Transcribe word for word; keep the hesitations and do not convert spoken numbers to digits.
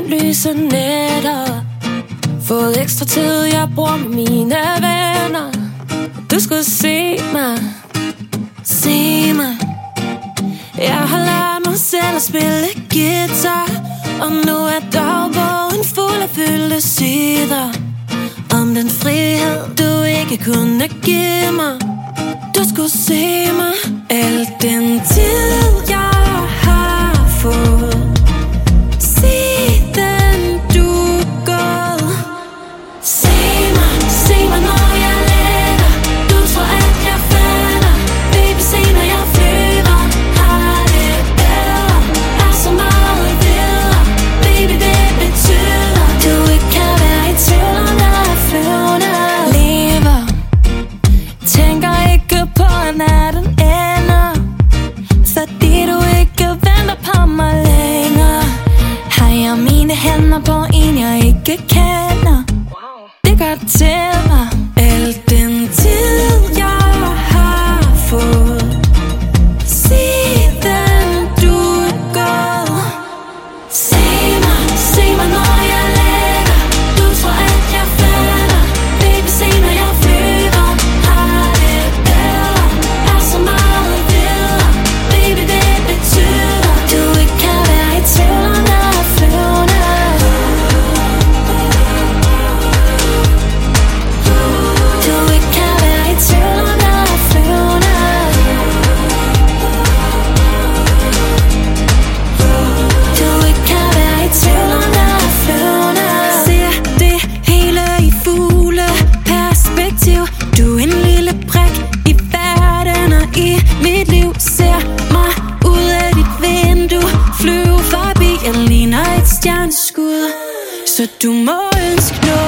lyse nætter. Fået ekstra tid, jeg bruger med mine venner. Du skulle se mig, se mig. Jeg har lært mig selv at spille guitar, og nu er dagbogen fuld af fyldte sider om den frihed, du ikke kunne give mig. Du skulle se mig. Al den tid, jeg har fået siden du er gået. Se mig, se mig når jeg letter. Du tror at jeg falder. Baby, se når jeg flyver. Har det bedre, er så meget videre. Baby, det betyder du ikke kan være i tvivl om jeg er flyvende. Lever, tænker ikke på at natten ender, fordi du ikke venter på mig længere. Har jeg mine hænder på en jeg ikke kender. Det gør til mig. Al den tid jeg har fået siden du er gået. Se mig, se mig når jeg letter. Du tror at jeg falder. Baby, se når jeg flyver. Har det bedre, er så meget videre. Baby, det betyder du ikke kan være i tvivl om jeg er flyvende. Du ikke kan være i tvivl om jeg er flyvende. Du ikke kan være i tvivl om jeg er flyvende. Ser det hele i fugleperspektiv. Du er en lille prik i verden og i mit liv. Ser mig ud af dit vindue, flyve forbi. Jeg ligner et stjerneskud, så du må ønske noget.